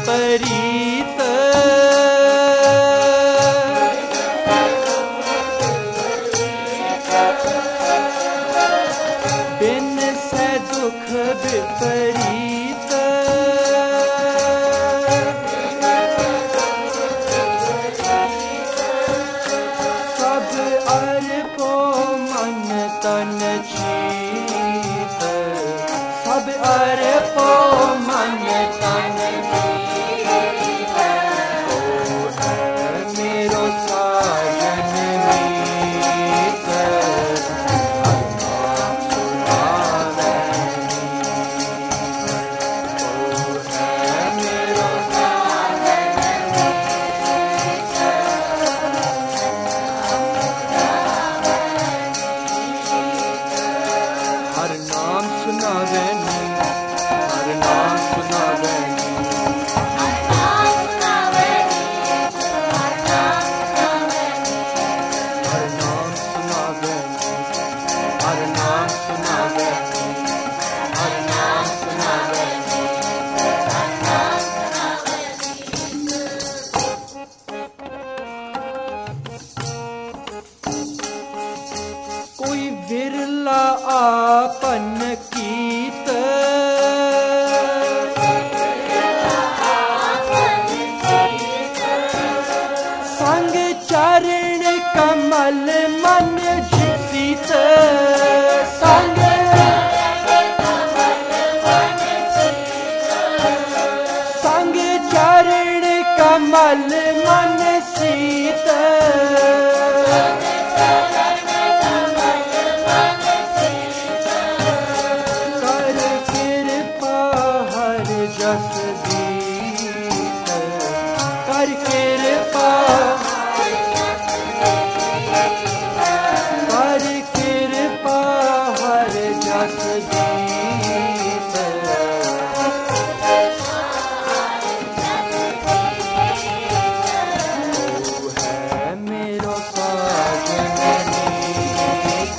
विपरीत बिन से दुख विपरीत सब अर्पो मन तन चीत सब अर्पो मन तन चीत ओ है मेरो साजन मीत सुनावे ओ है मेरो हर नाम सुनावे हर नाम सुनावे हर नाम सुनावे हर नाम सुनावे हर नाम सुनावे कोई विरला आपन कीत संग चरण कमल मन जिसित संग संग चरण कमल मन सीत कर कृपा हर जस दीत कर कृपा कर कृपा हर जस दीत ओ है मेरो साजन मीत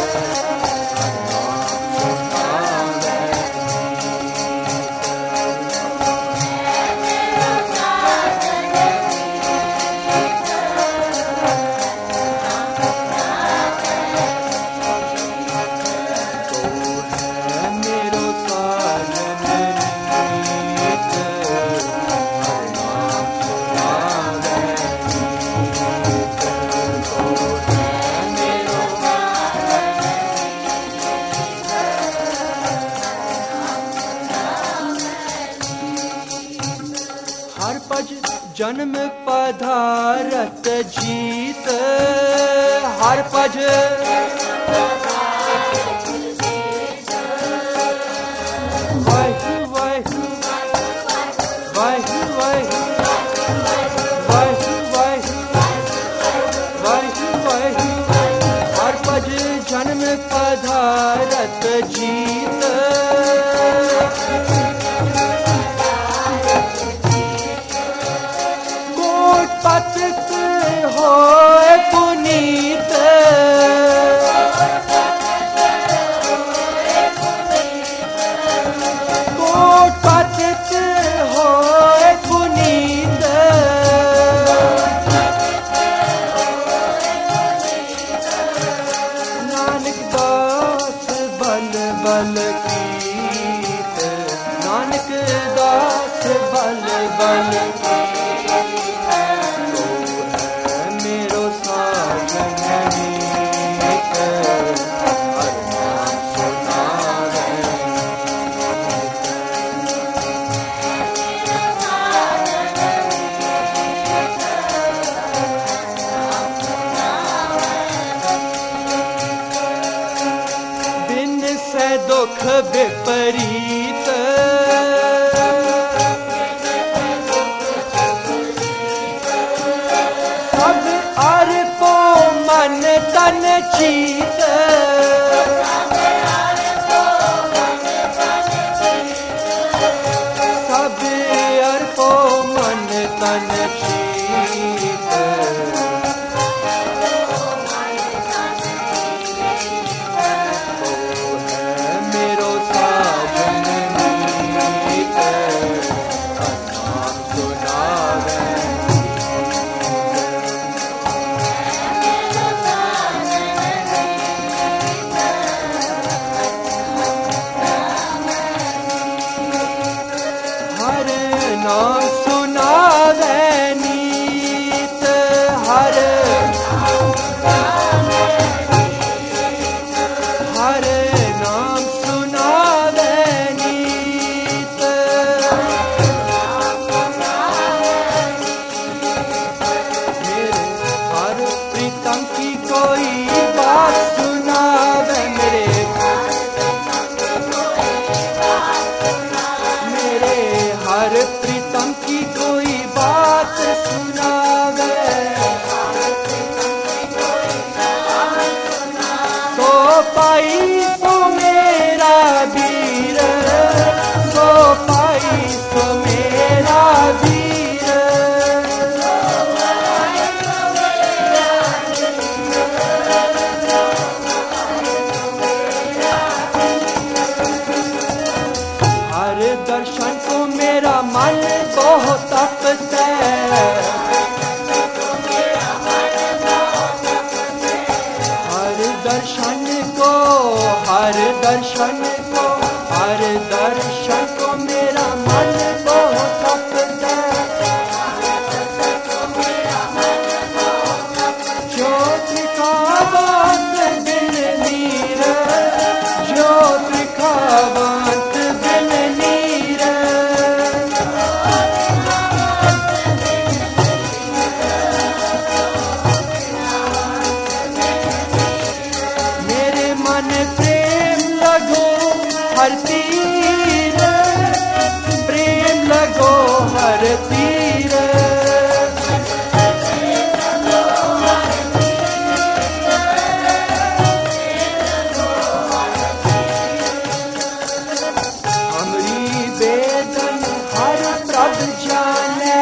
हर पज जन्म पधारत जीत हर पज वाहिगुरु वाहिगुरु वाहिगुरु वाहिगुरु वाहिगुरु वाहिगुरु हर पज जन्म पधारत जीत पतित होए पुनीत कोट पतित होए पुनीत नानक दास बल बल कीत नानक दास बल बल मेरो साजन मीत हर नाम सुनावे बिन से दुख विपरीत सब अर्पो मन तन चीत सब अर्पो मन तन चीत ओ है मेरो साजन मीत हर नाम नाम सुनावे नीत, हर नाम सुनावे नीत। मेरे हर प्रीतम की कोई बात सुनावे, मेरे हर प्रीतम की कोई बात सुनावे। तो पाई तो मेरा वीर, तो पाई तो मेरा वीर। हर दर्शन को मेरा मन बहुत तपता है, हर दर्शन को, हर दर्शन को, हर दर्शन को मेरा मन बहुत तपता है। ज्योत का बात बिन नीर, ज्योत का बात बिन नीर। मेरे मन प्रेम लगो हर तीर, प्रेम लगो हर तीर। हमरी वेदन हर प्रभ जाने,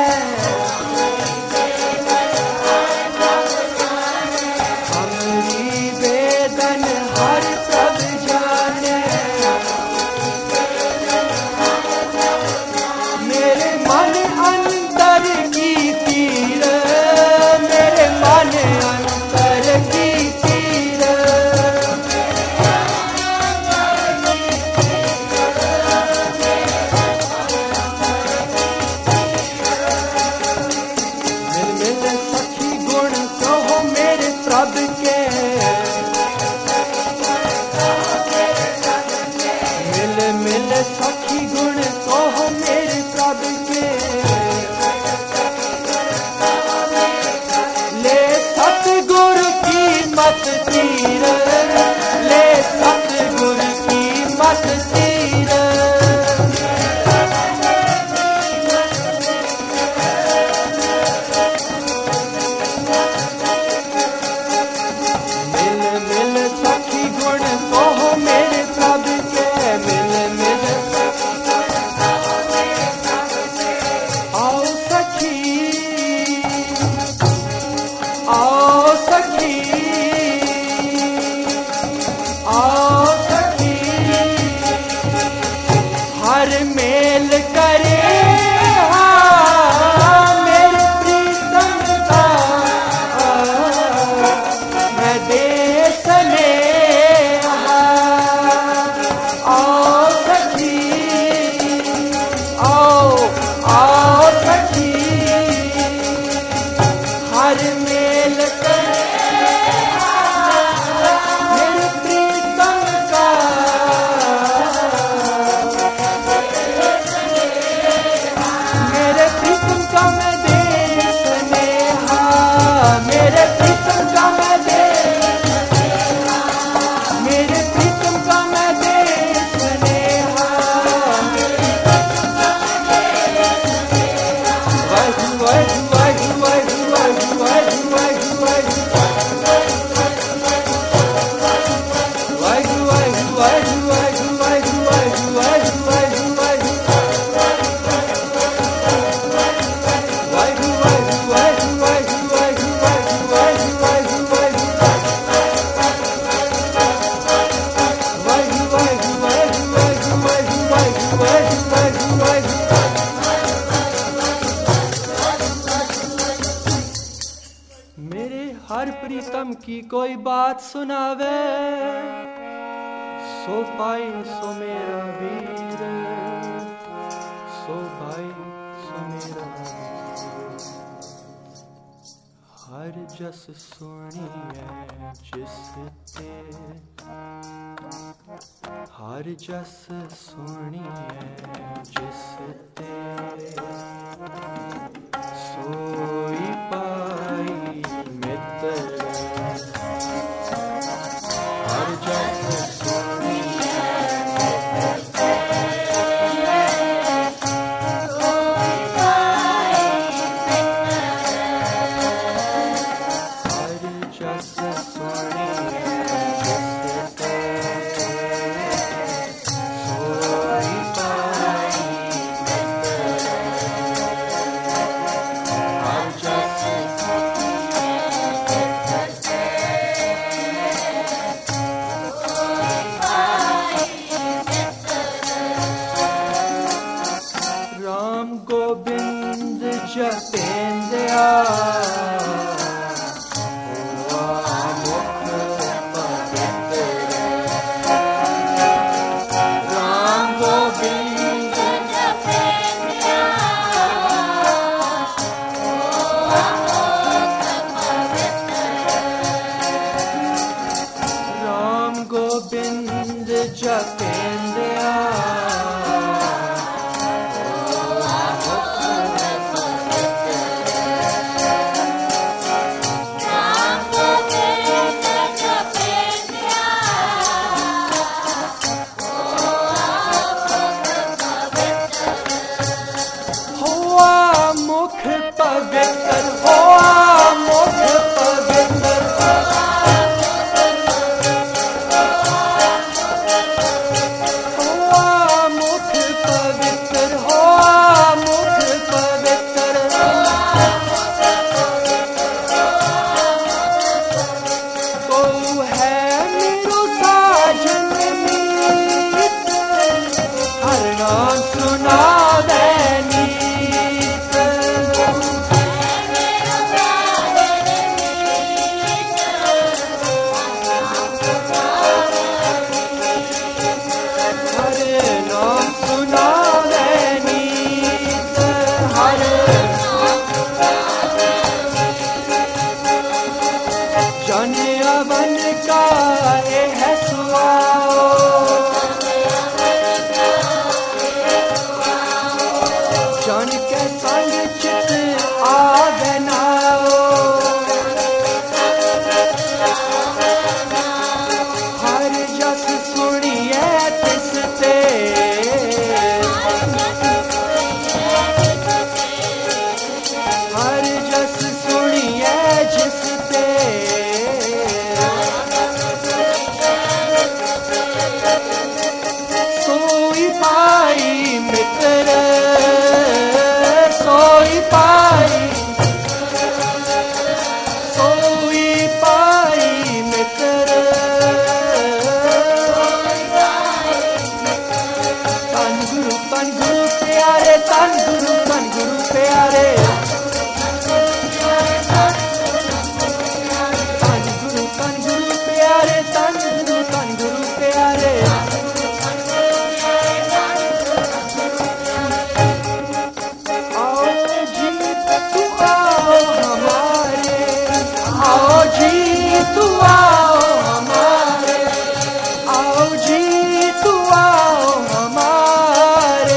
हमरी वेदन हर प्रभ जाने। मेरे मन अंतर की तीर, मेरे मन अंतर की तीर। मिल मिल सखी गुण कहो मेरे प्रभ के, मिल मिल सखी गुण कहो मेरे प्रभ के। ले सतगुरु की मत तीर, ले सतगुरु की मत तीर। मिल मिल सखी गुण कहो मेरे प्रभ के, मिल मिल। आओ सखी, आओ सखी, आओ सखी। हर मेल करे मेरे प्रीतम का, मैं देश में। आओ सखी, आओ आओ सखी। हर मेल करे मेरे प्रीतम का, मेरे प्रीतम का मैं देश में। मेरे प्रीतम का मैं देश, मेरे प्रीतम का मैं देश में। वाहिगुरु वाहिगुरु वाहिगुरु वाहिगुरु वाहिगुरु वाहिगुरु वाहिगुरु वाहिगुरु वाहिगुरु वाहिगुरु वाहिगुरु वाहिगुरु वाहिगुरु वाहिगुरु वाहिगुरु मेरे हर प्रीतम की कोई बात सुनावे, सो पाई सो मेरा वीर, सो पाई सुमिरन हर जस सुनिए जिस ते हर जस सुनिए जिस ते सोई पाई मित्र हर जस सुनिए गोविंद जपेंद्या हुआ मुख पवित्र राम गोविंद जपेंद्या हुआ मुख पवित्र राम गोविंद जपेंद्या मुख पवित्र हुआ मुख पवित्र हुआ मुख पवित्र हुआ मुख पवित्र को है मेरो साजन मीत हर नाम सुना देनी वन का ये है सुआओ जन के संग चित आगनाओ हर जस सुनिए तिसते हर जस सुनिए जिसते सोई पाई मित्र सोई पाई मित्र तन गुरु प्यारे तन गुरु प्यारे तन गुरु प्यारे तन गुरु प्यारे आओ जी तू आओ हमारे आओ जी तू आओ हमारे आओ जी तू आओ हमारे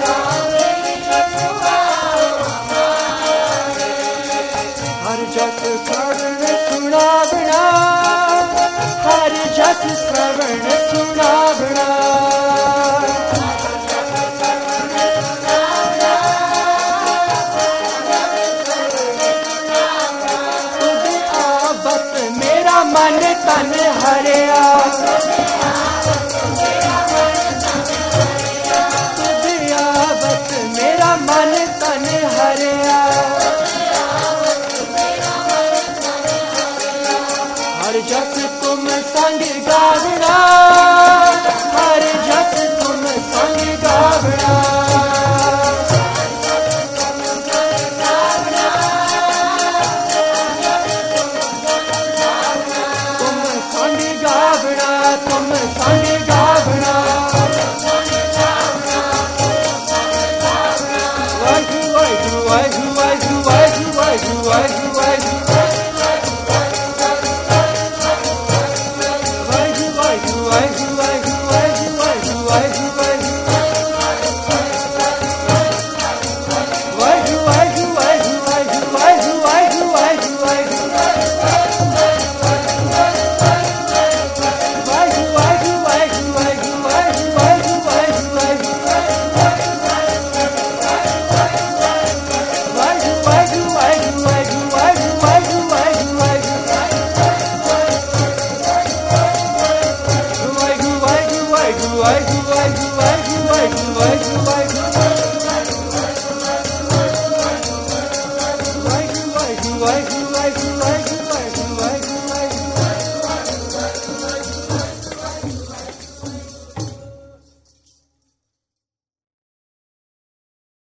हर जस श्रवण सुनावना हर जस श्रवण सुनावना मेरा मन तन हरिया बस मेरा मन तन हरिया हर जस तुम संग गावना हर जस तुम संग गावना तुम संग गावना वाहिगुरु वाहिगुरु वाहिगुरु